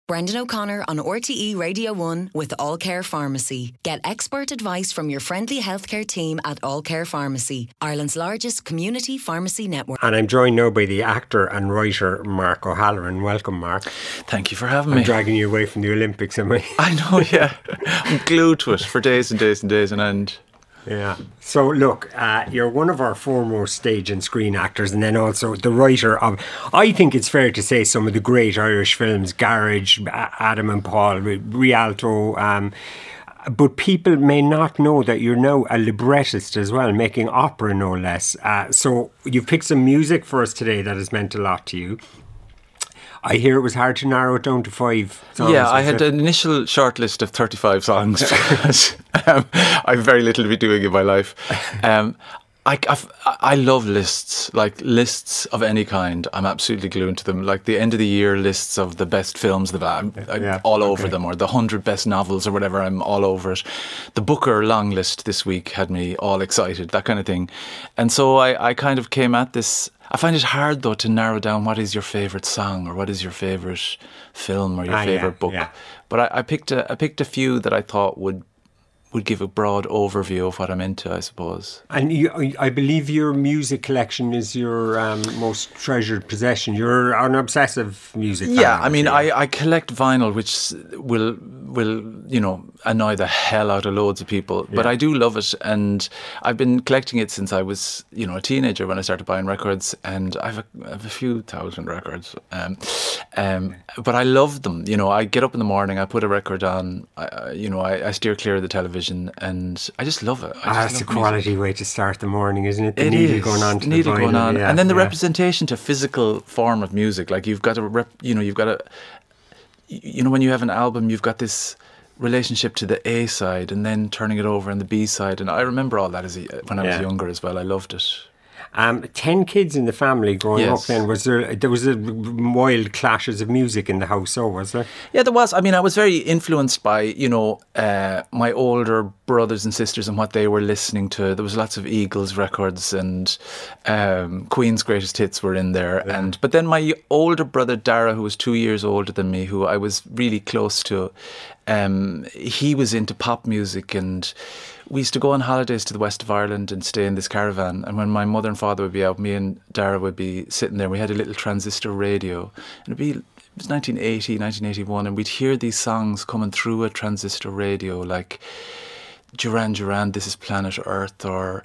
Brendan O'Connor on RTE Radio 1 with All Care Pharmacy. Get expert advice from your friendly healthcare team at All Care Pharmacy, Ireland's largest community pharmacy network. And I'm joined now by the actor and writer Mark O'Halloran. Welcome, Mark. Thank you for having me. I'm dragging you away from the Olympics, am I? I know, yeah. I'm glued to it for days and days and days on end. Yeah. So look, you're one of our foremost stage and screen actors, and then also the writer of, I think it's fair to say, some of the great Irish films, Garage, Adam and Paul, Rialto. But people may not know that you're now a librettist as well, making opera no less. So you've picked some music for us today that has meant a lot to you. I hear it was hard to narrow it down to 5 songs. Yeah, I had an initial short list of 35 songs because I have very little to be doing in my life. I love lists, like lists of any kind. I'm absolutely glued to them. Like the end of the year lists of the best films, I'm all over them, or the 100 best novels or whatever, I'm all over it. The Booker long list this week had me all excited, that kind of thing. And so I kind of came at this. I find it hard, though, to narrow down what is your favourite song or what is your favourite film or your favourite book. Yeah. But I picked a few that I thought would give a broad overview of what I'm into, I suppose. And I believe your music collection is your most treasured possession. You're an obsessive music fan. Yeah, I mean, I collect vinyl, which will annoy the hell out of loads of people. Yeah. But I do love it, and I've been collecting it since I was, a teenager when I started buying records, and I have a few thousand records. But I love them. I get up in the morning, I put a record on, I steer clear of the television, and I just love it. That's a quality way to start the morning, isn't it? The needle going on to the needle vinyl. Going on. Yeah, and then the representation to physical form of music. Like you've got to, when you have an album, you've got this relationship to the A side and then turning it over and the B side. And I remember all that when I was younger as well. I loved it. 10 kids in the family growing up then. There was a wild clashes of music in the house, was there? Yeah, there was. I mean, I was very influenced by, my older brothers and sisters and what they were listening to. There was lots of Eagles records, and Queen's greatest hits were in there. Yeah. But then my older brother, Dara, who was 2 years older than me, who I was really close to, he was into pop music, and we used to go on holidays to the west of Ireland and stay in this caravan. And when my mother and father would be out, me and Dara would be sitting there. We had a little transistor radio. And it was 1980, 1981. And we'd hear these songs coming through a transistor radio, like Duran Duran, This Is Planet Earth, or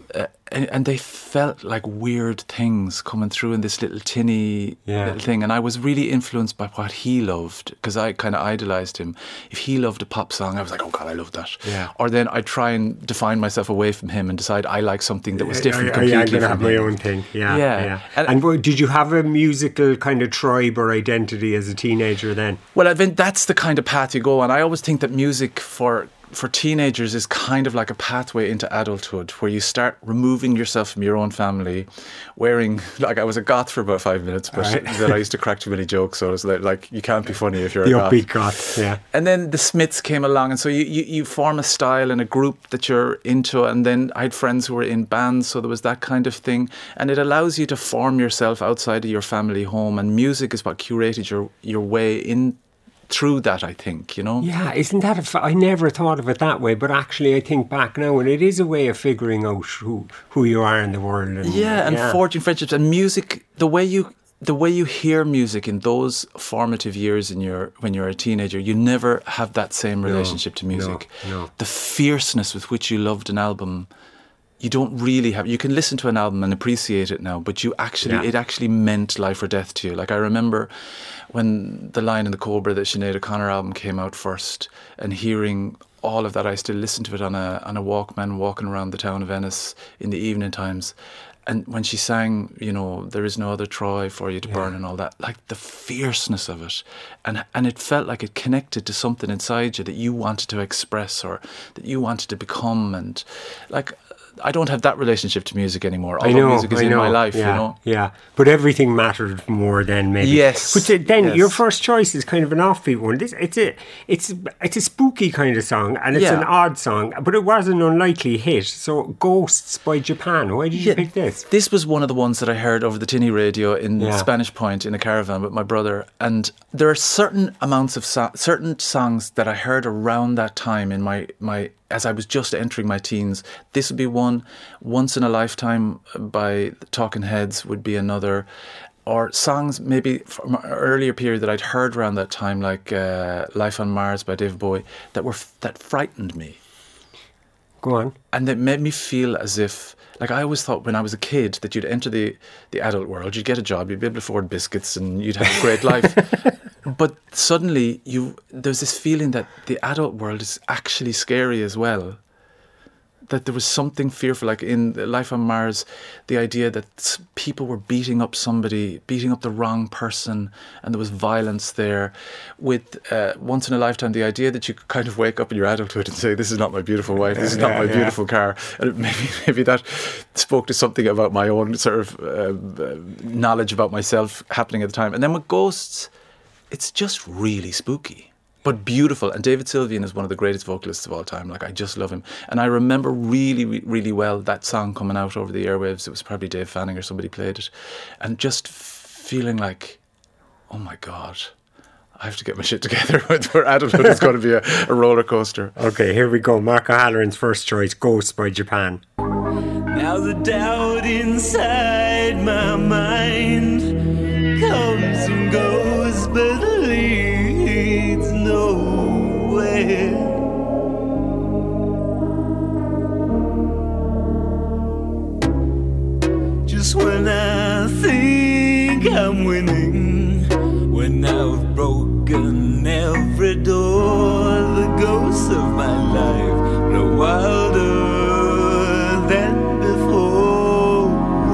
and they felt like weird things coming through in this little tinny little thing. And I was really influenced by what he loved, because I kind of idolised him. If he loved a pop song, I was like, oh God, I love that. Yeah. Or then I'd try and define myself away from him and decide I like something that was different completely. I'm going to have my own thing. Yeah. And did you have a musical kind of tribe or identity as a teenager then? Well, I think that's the kind of path you go on. I always think that music for teenagers is kind of like a pathway into adulthood, where you start removing yourself from your own family, wearing, like, I was a goth for about 5 minutes, but then I used to crack too many jokes, so it was like you can't be funny if you're the a goth. Upbeat goth, yeah. And then the Smiths came along, and so you form a style and a group that you're into, and then I had friends who were in bands, so there was that kind of thing, and it allows you to form yourself outside of your family home, and music is what curated your way in through that, I think, Yeah, isn't that I never thought of it that way, but actually I think back now, and it is a way of figuring out who you are in the world. And forging friendships. And music, the way you hear music in those formative years when you're a teenager, you never have that same relationship to music. No. The fierceness with which you loved an album, you don't really have. You can listen to an album and appreciate it now, but it actually meant life or death to you. Like I remember when The Lion and the Cobra, the Sinead O'Connor album, came out first, and hearing all of that, I still listen to it on a Walkman, walking around the town of Ennis in the evening times. And when she sang, there is no other Troy for you to burn and all that, like the fierceness of it. And it felt like it connected to something inside you that you wanted to express or that you wanted to become. And like I don't have that relationship to music anymore. Although music is in my life, yeah, you know. Yeah, but everything mattered more then, maybe. Yes. But then yes. your first choice is kind of an offbeat one. It's a spooky kind of song, and it's an odd song, but it was an unlikely hit. So, Ghosts by Japan. Why did you pick this? This was one of the ones that I heard over the tinny radio in Spanish Point in a caravan with my brother. And there are certain amounts of certain songs that I heard around that time in my as I was just entering my teens. This would be one. Once in a Lifetime by the Talking Heads would be another. Or songs maybe from an earlier period that I'd heard around that time, like Life on Mars by David Bowie, that frightened me. Go on. And it made me feel as if, like, I always thought when I was a kid that you'd enter the adult world, you'd get a job, you'd be able to afford biscuits, and you'd have a great life. But suddenly there's this feeling that the adult world is actually scary as well. That there was something fearful, like in Life on Mars, the idea that people were beating up the wrong person, and there was violence there. With Once in a Lifetime, the idea that you could kind of wake up in your adulthood and say, this is not my beautiful wife, this is not my beautiful car. And maybe that spoke to something about my own sort of knowledge about myself happening at the time. And then with Ghosts, it's just really spooky. But beautiful. And David Sylvian is one of the greatest vocalists of all time. Like, I just love him. And I remember really, really well that song coming out over the airwaves. It was probably Dave Fanning or somebody played it. And just feeling like, oh my God, I have to get my shit together. Where adulthood is going to be a roller coaster. Okay, here we go. Mark O'Halloran's first choice, Ghosts by Japan. Now the doubt inside my mind comes and goes, but leads nowhere. Just when I think I'm winning, when I've broken every door, the ghosts of my life grow wilder than before.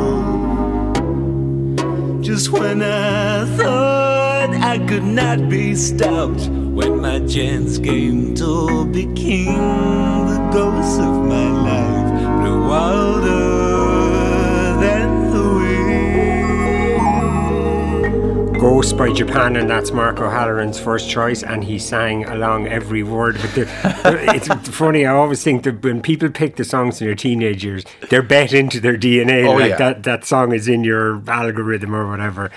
Just when I thought I could not be stopped, when my chance came to be king, the ghosts of my life grew wilder than the wind. Ghosts by Japan, and that's Mark O'Halloran's first choice, and he sang along every word. But it's funny, I always think that when people pick the songs in their teenage years, they're bet into their DNA. Oh, like yeah. that song is in your algorithm or whatever.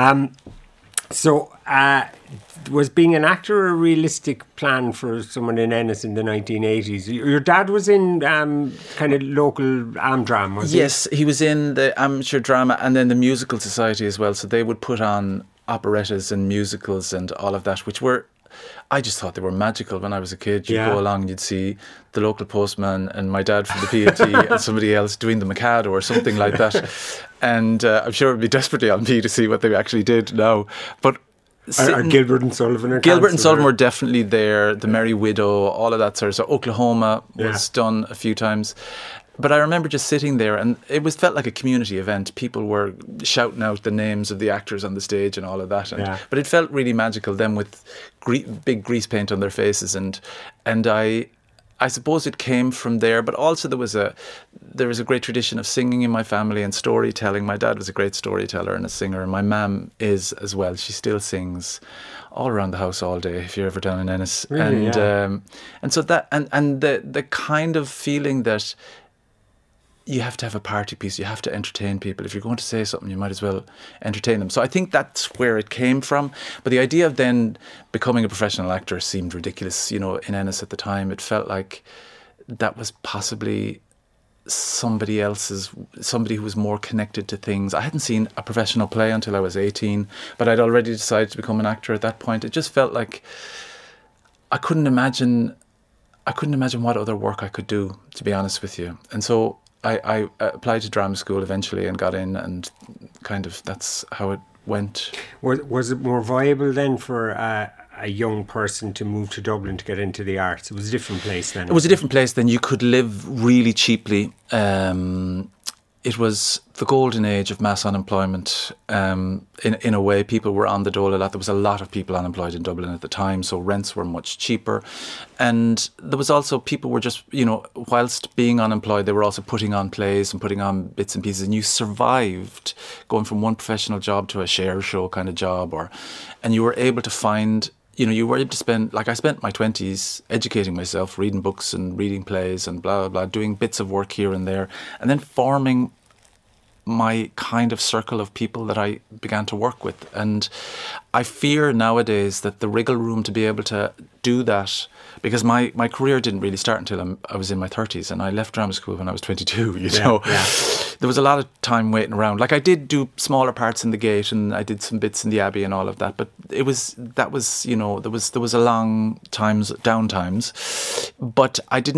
Was being an actor a realistic plan for someone in Ennis in the 1980s? Your dad was in kind of local Amdram, was he? Yes, he was in the amateur drama and then the musical society as well. So they would put on operettas and musicals and all of that, which were, I just thought they were magical when I was a kid. You'd go along and you'd see the local postman and my dad from the P&T and somebody else doing the Mikado or something like that. And I'm sure it would be desperately on me to see what they actually did now. But Are Gilbert and Sullivan? Gilbert and Sullivan were definitely there. The Merry Widow, all of that sort of stuff. Oklahoma was done a few times. But I remember just sitting there, and it felt like a community event. People were shouting out the names of the actors on the stage and all of that. But it felt really magical, them with big grease paint on their faces. And I suppose it came from there, but also there was a great tradition of singing in my family and storytelling. My dad was a great storyteller and a singer, and my mum is as well. She still sings all around the house all day if you're ever down in Ennis. Really, and so that and the kind of feeling that you have to have a party piece, you have to entertain people. If you're going to say something, you might as well entertain them. So I think that's where it came from. But the idea of then becoming a professional actor seemed ridiculous, in Ennis at the time. It felt like that was possibly somebody who was more connected to things. I hadn't seen a professional play until I was 18, but I'd already decided to become an actor at that point. It just felt like I couldn't imagine what other work I could do, to be honest with you. And so I applied to drama school eventually and got in, and kind of that's how it went. Was it more viable then for a young person to move to Dublin to get into the arts? It was a different place then. It was a different place then. You could live really cheaply. it was the golden age of mass unemployment. In a way, people were on the dole a lot. There was a lot of people unemployed in Dublin at the time, so rents were much cheaper. And there was also, people were just, whilst being unemployed, they were also putting on plays and putting on bits and pieces. And you survived going from one professional job to a share show kind of job, and you were able to find, you were able to spend, like I spent my 20s educating myself, reading books and reading plays and blah, blah, blah, doing bits of work here and there, and then forming my kind of circle of people that I began to work with. And I fear nowadays that the wriggle room to be able to do that, because my career didn't really start until I was in my 30s, and I left drama school when I was 22, Yeah. There was a lot of time waiting around. Like, I did do smaller parts in The Gate, and I did some bits in The Abbey and all of that, but there was a long down times, but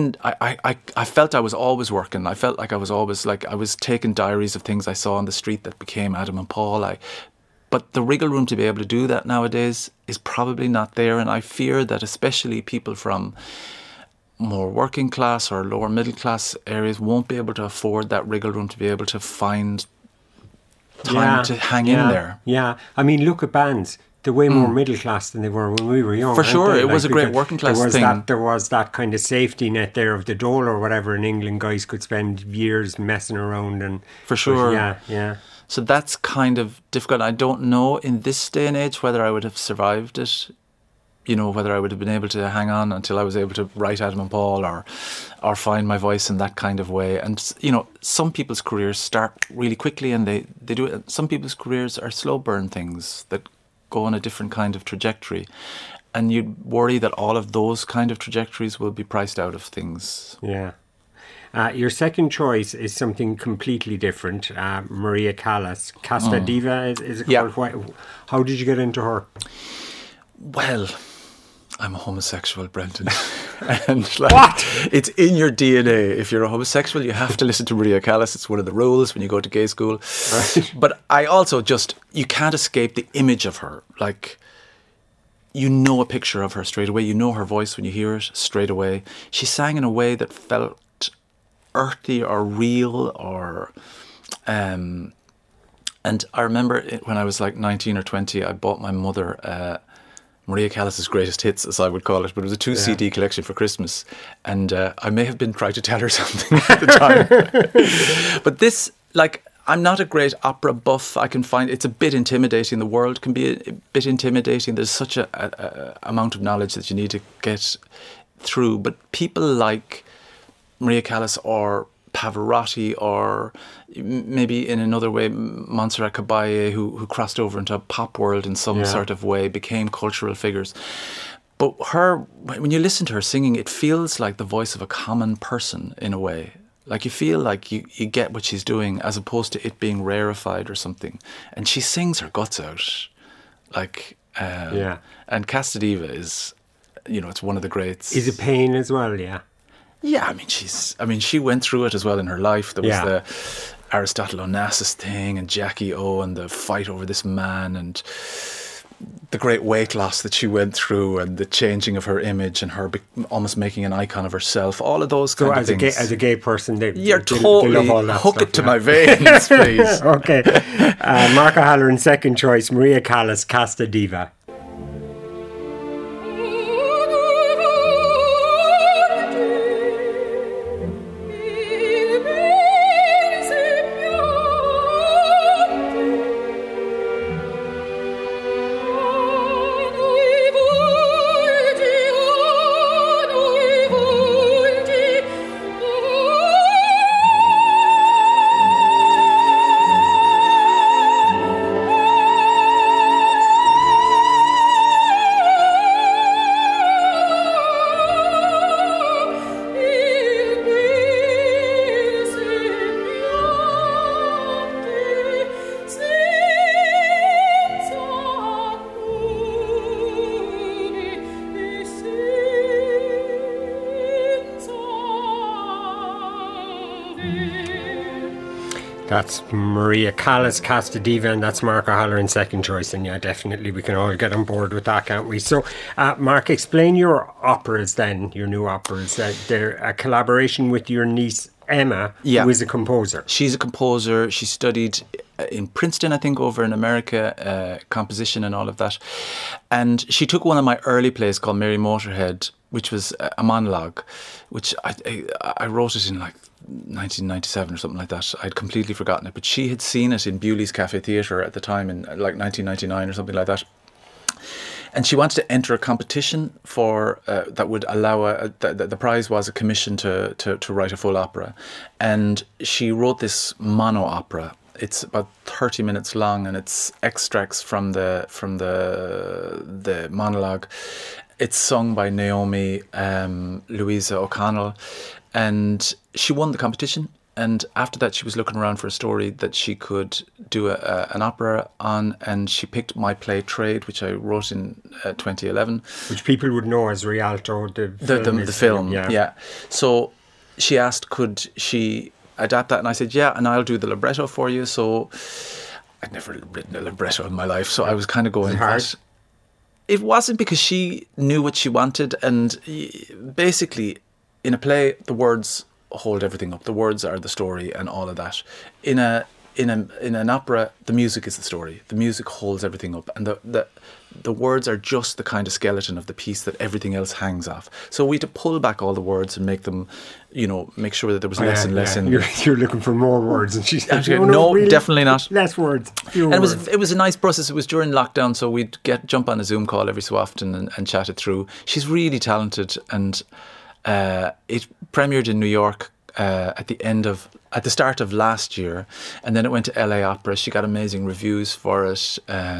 I felt I was always working. I felt like I was always, like, I was taking diaries of things I saw on the street that became Adam and Paul. But the wriggle room to be able to do that nowadays is probably not there, and I fear that especially people from more working class or lower middle class areas won't be able to afford that wriggle room to be able to find time to hang in there. Yeah, I mean, look at bands. They're way more middle class than they were when we were young. For sure, it was a great working class thing. There was that kind of safety net there of the dole or whatever in England. Guys could spend years messing around and... For sure. Yeah. So that's kind of difficult. I don't know in this day and age whether I would have survived it, whether I would have been able to hang on until I was able to write Adam and Paul or find my voice in that kind of way. And, some people's careers start really quickly and they do it. Some people's careers are slow burn things that go on a different kind of trajectory. And you'd worry that all of those kind of trajectories will be priced out of things. Yeah. Your second choice is something completely different. Maria Callas. Casta Diva is it called? How did you get into her? Well, I'm a homosexual, Brendan. And what? It's in your DNA. If you're a homosexual, you have to listen to Maria Callas. It's one of the rules when you go to gay school. Right. But I also you can't escape the image of her. Like, a picture of her straight away. You know her voice when you hear it straight away. She sang in a way that felt earthy or real and I remember when I was like 19 or 20, I bought my mother Maria Callas' Greatest Hits, as I would call it, but it was a 2 CD collection for Christmas, and I may have been trying to tell her something at the time. But this, I'm not a great opera buff. I can find it's a bit intimidating. The world can be a bit intimidating. There's such a amount of knowledge that you need to get through. But people like Maria Callas or Pavarotti or maybe in another way Montserrat Caballé, who crossed over into a pop world in some sort of way, became cultural figures. But when you listen to her singing, it feels like the voice of a common person in a way. Like you feel like you get what she's doing as opposed to it being rarefied or something. And she sings her guts out. And Casta Diva is, it's one of the greats. Is it pain as well, yeah? Yeah, she went through it as well in her life. There was the Aristotle Onassis thing and Jackie O and the fight over this man and the great weight loss that she went through and the changing of her image and her almost making an icon of herself. All of those kind of things. As a gay person, you're totally love all that hook stuff, it to my veins, please. Okay. Mark O'Halloran, second choice, Maria Callas, Casta Diva. That's Maria Callas, Casta Diva, and that's Mark O'Halloran, second choice. And yeah, definitely we can all get on board with that, can't we? So, Mark, explain your operas then, your new operas. They're a collaboration with your niece Emma, who is a composer. She's a composer. She studied in Princeton, I think, over in America, composition and all of that. And she took one of my early plays called Mary Motorhead, which was a monologue, which I wrote it in like 1997 or something like that. I'd completely forgotten it, but she had seen it in Bewley's Cafe Theatre at the time in like 1999 or something like that. And she wanted to enter a competition for that would allow the prize was a commission to write a full opera, and she wrote this mono opera. It's about 30 minutes long, and it's extracts from the monologue. It's sung by Naomi Louisa O'Connell, and she won the competition. And after that, she was looking around for a story that she could do an opera on, and she picked my play Trade, which I wrote in 2011. Which people would know as Rialto, the film. Yeah. So she asked, could she adapt that? And I said, yeah, and I'll do the libretto for you. So I'd never written a libretto in my life, so I was kind of going... It wasn't, because she knew what she wanted, and basically, in a play, the words hold everything up. The words are the story and all of that. In an opera, the music is the story. The music holds everything up, and the words are just the kind of skeleton of the piece that everything else hangs off. So we had to pull back all the words and make them, make sure that there was less and less in. You're looking for more words, and she said, "No, really, definitely not. Less words." And it was a nice process. It was during lockdown, so we'd jump on a Zoom call every so often and chat it through. She's really talented, and it premiered in New York at the start of last year, and then it went to LA Opera. She got amazing reviews for it,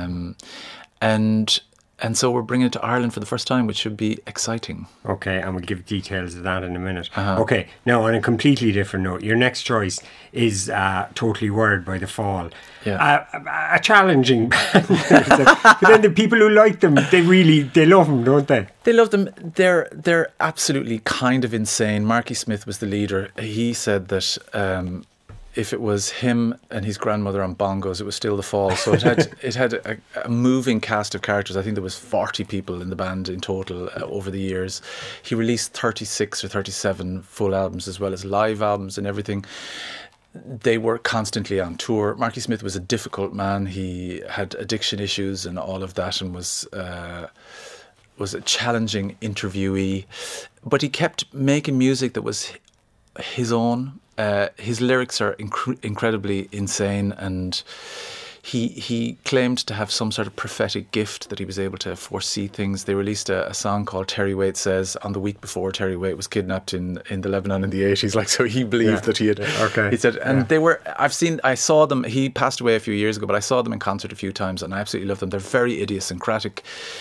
and so we're bringing it to Ireland for the first time, which should be exciting. Okay, and we'll give details of that in a minute. Okay, now on a completely different note, your next choice is Totally Wired by The Fall. Yeah. A challenging band. But then the people who like them, they love them, don't they? They love them. They're absolutely kind of insane. Marky Smith was the leader. He said that if it was him and his grandmother on bongos, it was still The Fall. So it had a moving cast of characters. I think there was 40 people in the band in total over the years. He released 36 or 37 full albums, as well as live albums and everything. They were constantly on tour. Marky Smith was a difficult man. He had addiction issues and all of that, and was a challenging interviewee. But he kept making music that was his own. His lyrics are incredibly insane, and he claimed to have some sort of prophetic gift that he was able to foresee things. They released a song called Terry Waite Says on the week before Terry Waite was kidnapped in the Lebanon in the 80s. So he believed that he had. Okay. He said, and they were. I saw them. He passed away a few years ago, but I saw them in concert a few times, and I absolutely love them. They're very idiosyncratic.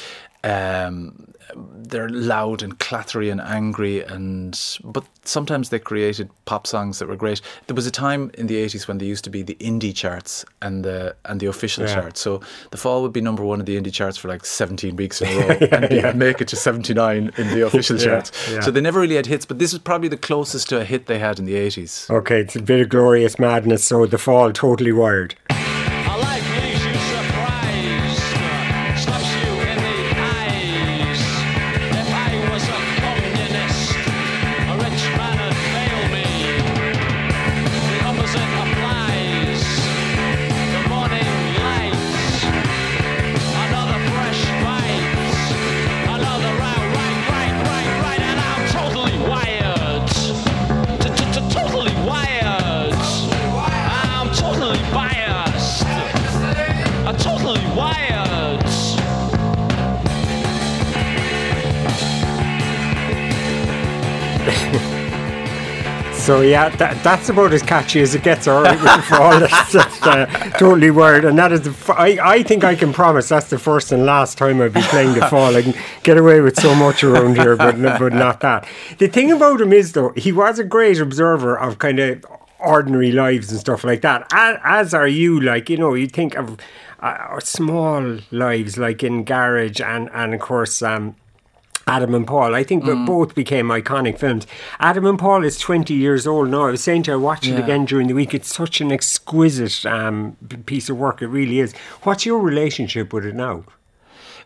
They're loud and clattery and angry, but sometimes they created pop songs that were great. There was a time in the 80s when there used to be the indie charts and the official charts. So The Fall would be number one in the indie charts for like 17 weeks in a row, and make it to 79 in the official charts. Yeah. So they never really had hits, but this was probably the closest to a hit they had in the 80s. Okay, it's a bit of Glorious Madness. So The Fall, Totally Wired. So yeah, that's about as catchy as it gets. All right, with The Fall. That's Totally Wired, and that is I think I can promise that's the first and last time I'll be playing The Fall. I can get away with so much around here, but not that. The thing about him is, though, he was a great observer of kind of ordinary lives and stuff like that. As are you, like, you think of small lives, like in Garage and of course. Adam and Paul, I think both became iconic films. Adam and Paul is 20 years old now. I was saying to her, watch it again during the week. It's such an exquisite piece of work. It really is. What's your relationship with it now?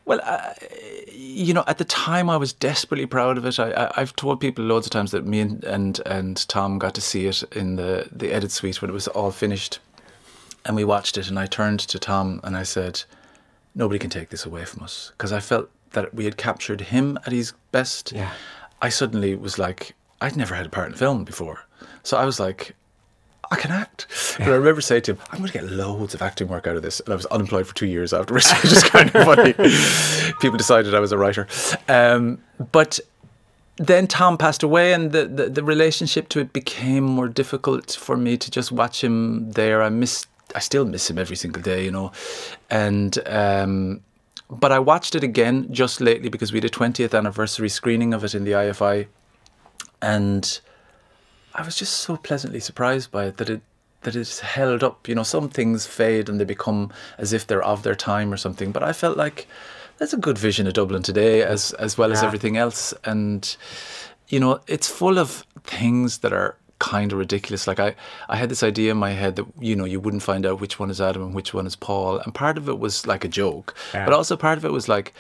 Well, at the time I was desperately proud of it. I've told people loads of times that me and Tom got to see it in the edit suite when it was all finished. And we watched it, and I turned to Tom and I said, nobody can take this away from us. Because I felt that we had captured him at his best. Yeah. I suddenly was like, I'd never had a part in film before. So I was like, I can act. But I remember saying to him, I'm going to get loads of acting work out of this. And I was unemployed for 2 years afterwards. It was just kind of funny. People decided I was a writer. But then Tom passed away, and the relationship to it became more difficult for me to just watch him there. I still miss him every single day, you know. And but I watched it again just lately because we did a 20th anniversary screening of it in the IFI. And I was just so pleasantly surprised by it that it's held up. You know, some things fade and they become as if they're of their time or something. But I felt like there's a good vision of Dublin today as well as everything else. And, you know, it's full of things that are kind of ridiculous. Like I had this idea in my head that, you know, you wouldn't find out which one is Adam and which one is Paul. And part of it was like a joke. Yeah. But also part of it was like,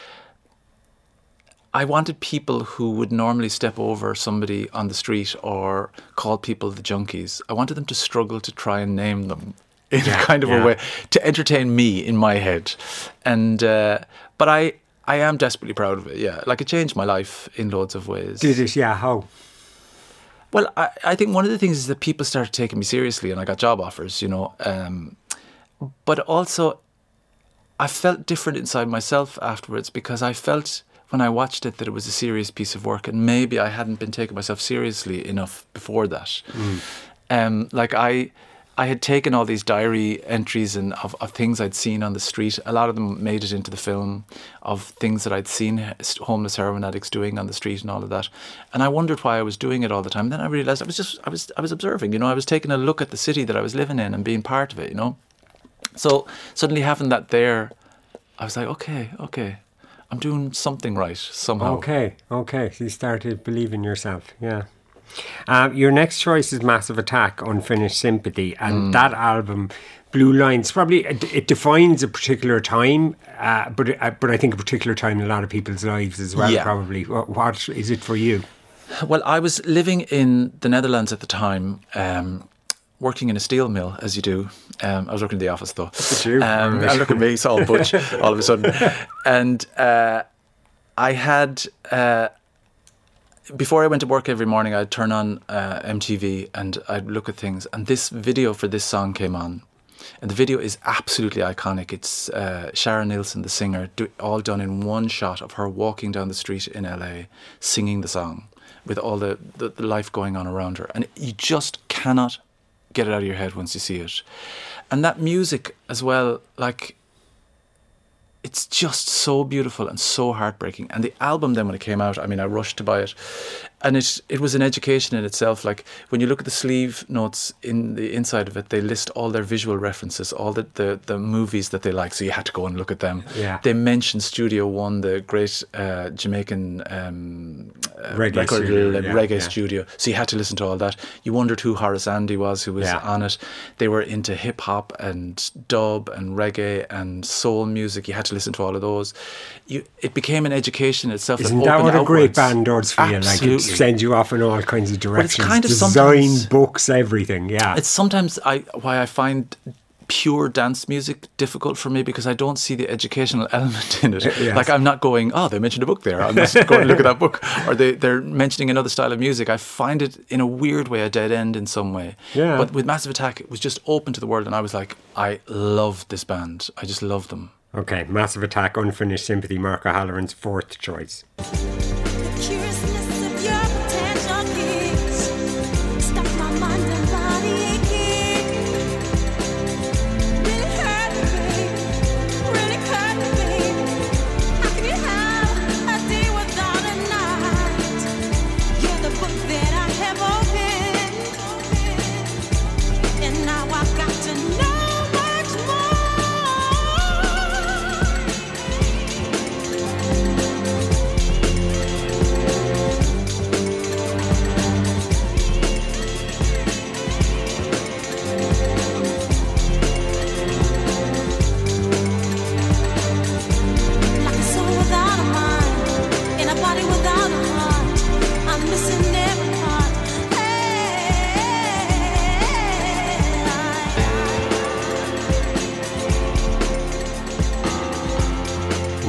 I wanted people who would normally step over somebody on the street or call people the junkies. I wanted them to struggle to try and name them in a kind of a way to entertain me in my head. And but I am desperately proud of it. Yeah, like it changed my life in loads of ways. Did it? Yeah. How? Well, I think one of the things is that people started taking me seriously, and I got job offers. You know, but also I felt different inside myself afterwards because I felt, when I watched it, that it was a serious piece of work, and maybe I hadn't been taking myself seriously enough before that. Like I had taken all these diary entries and of things I'd seen on the street. A lot of them made it into the film, of things that I'd seen homeless heroin addicts doing on the street and all of that. And I wondered why I was doing it all the time. And then I realised I was observing. You know, I was taking a look at the city that I was living in and being part of it. You know, so suddenly having that there, I was like, okay. I'm doing something right somehow. Okay. So you started believing yourself, yeah. Your next choice is Massive Attack, Unfinished Sympathy, and that album, Blue Lines, probably it defines a particular time, but I think a particular time in a lot of people's lives as well. Yeah. Probably. What is it for you? Well, I was living in the Netherlands at the time. Working in a steel mill, as you do. I was working in the office, though. Look at you. Look at me, it's all butch all of a sudden. And I had, before I went to work every morning, I'd turn on MTV and I'd look at things. And this video for this song came on. And the video is absolutely iconic. It's Sharon Nielsen, the singer, all done in one shot of her walking down the street in LA, singing the song with all the life going on around her. And you just cannot get it out of your head once you see it. And that music as well, like, it's just so beautiful and so heartbreaking. And the album then, when it came out, I mean, I rushed to buy it, and it was an education in itself. Like, when you look at the sleeve notes in the inside of it, they list all their visual references, all the movies that they like, so you had to go and look at them. Yeah. They mentioned Studio One, the great Jamaican reggae studio, so you had to listen to all that. You wondered who Horace Andy was, who was on it. They were into hip hop and dub and reggae and soul music. You had to listen to all of those. It became an education in itself. Isn't that what a great band does for you? Like, it sends you off in all kinds of directions. But it's kind of design, books, everything. Yeah. It's sometimes why I find pure dance music difficult for me, because I don't see the educational element in it. Yes. Like, I'm not going, oh, they mentioned a book there, I must go and look at that book. Or they're mentioning another style of music. I find it in a weird way a dead end in some way. Yeah. But with Massive Attack, it was just open to the world, and I was like, I love this band. I just love them. Okay, Massive Attack, Unfinished Sympathy, Mark O'Halloran's fourth choice.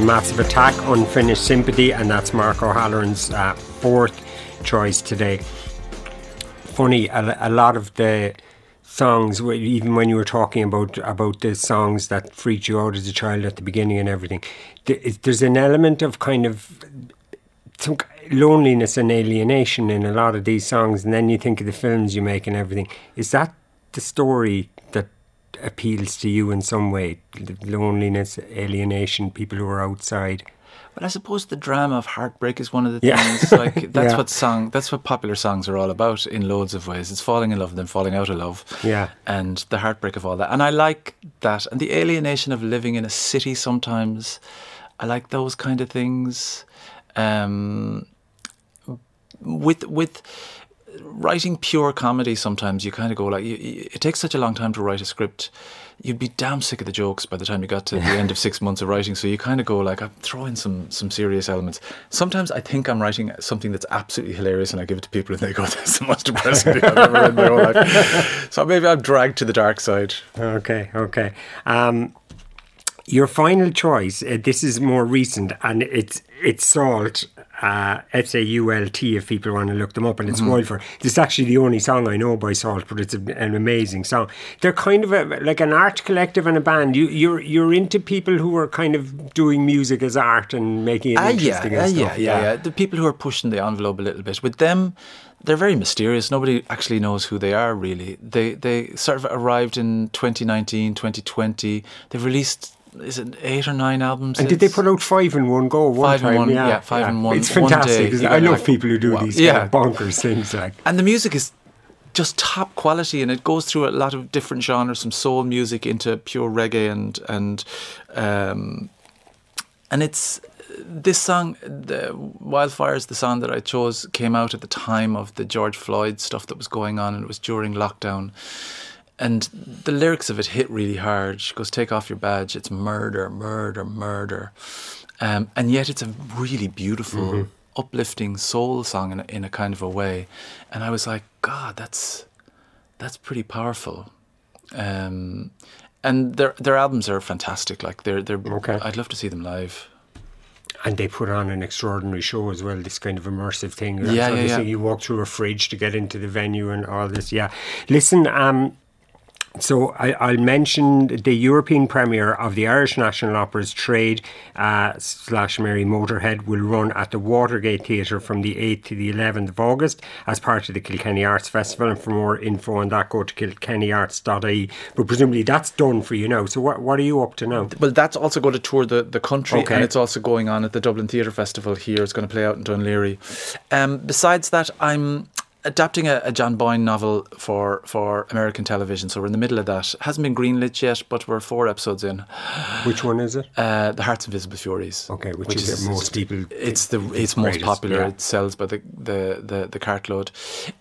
Massive Attack, Unfinished Sympathy, and that's Mark O'Halloran's fourth choice today. Funny, a lot of the songs, even when you were talking about the songs that freaked you out as a child at the beginning and everything, there's an element of kind of some loneliness and alienation in a lot of these songs, and then you think of the films you make and everything. Is that the story that appeals to you in some way? The loneliness, alienation, people who are outside? But I suppose the drama of heartbreak is one of the things. Like that's what popular songs are all about in loads of ways. It's falling in love and then falling out of love. Yeah. And the heartbreak of all that. And I like that. And the alienation of living in a city sometimes. I like those kind of things. With writing pure comedy, sometimes you kind of go like, it takes such a long time to write a script. You'd be damn sick of the jokes by the time you got to the end of 6 months of writing. So you kind of go like, I'm throwing some serious elements. Sometimes I think I'm writing something that's absolutely hilarious and I give it to people and they go, that's the most depressing thing I've ever read in my whole life. So maybe I'm dragged to the dark side. Okay. Your final choice, this is more recent, and it's Salt, SAULT, if people want to look them up, and it's Wildfire. This is actually the only song I know by Salt, but it's an amazing song. They're kind of like an art collective and a band. You're into people who are kind of doing music as art and making it interesting and stuff. Yeah. The people who are pushing the envelope a little bit. With them, they're very mysterious. Nobody actually knows who they are, really. They sort of arrived in 2019, 2020. They've released, is it 8 or 9 albums? And did they put out 5 in one go? Five in one. It's fantastic. One day, I love people who do these kind of bonkers things. And the music is just top quality, and it goes through a lot of different genres, from soul music into pure reggae, and it's this song, the Wildfires, the song that I chose, came out at the time of the George Floyd stuff that was going on, and it was during lockdown. And the lyrics of it hit really hard. She goes, take off your badge, it's murder, murder, murder. And yet it's a really beautiful, uplifting soul song in a kind of a way. And I was like, God, that's pretty powerful. And their albums are fantastic. Like they're okay. I'd love to see them live. And they put on an extraordinary show as well, this kind of immersive thing. Yeah. You walk through a fridge to get into the venue and all this. Yeah. Listen, so I'll mention the European premiere of the Irish National Opera's Trade / Mary Motorhead will run at the Watergate Theatre from the 8th to the 11th of August as part of the Kilkenny Arts Festival. And for more info on that, go to kilkennyarts.ie. But presumably that's done for you now. So what are you up to now? Well, that's also going to tour the country, and it's also going on at the Dublin Theatre Festival here. It's going to play out in Dunleary. Besides that, I'm adapting a John Boyne novel for American television, so we're in the middle of that. It hasn't been greenlit yet, but we're 4 episodes in. Which one is it? The Heart's Invisible Furies. Okay, which is most people. It's most popular. Yeah. It sells by the cartload.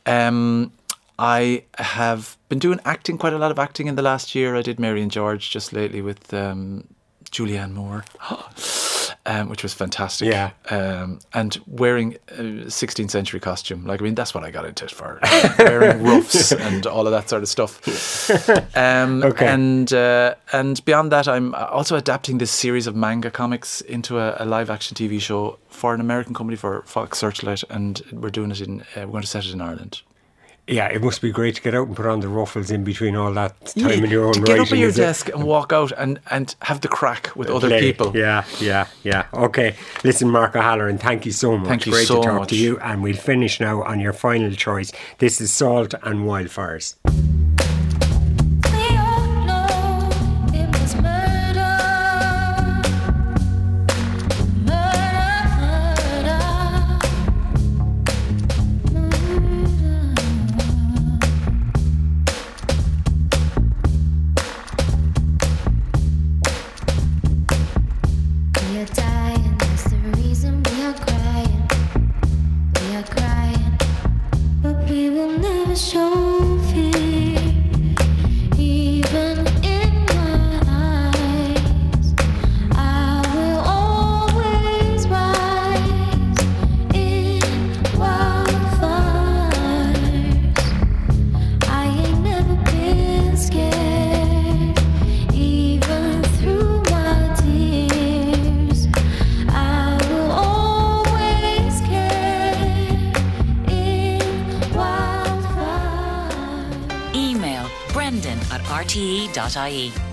I have been doing acting, quite a lot of acting in the last year. I did Mary and George just lately with Julianne Moore. Which was fantastic. Yeah. And wearing a 16th century costume. Like, I mean, that's what I got into it for. Wearing ruffs and all of that sort of stuff. Okay. And beyond that, I'm also adapting this series of manga comics into a live action TV show for an American company, for Fox Searchlight, and we're doing it we're going to set it in Ireland. Yeah, it must be great to get out and put on the ruffles in between all that time in your own writing. To get up at your desk and walk out and have the crack with other people. Yeah. Okay. Listen, Mark O'Halloran, thank you so much. Thank you great so to talk much. to you. And we'll finish now on your final choice. This is Salt and Wildfires. rte.ie.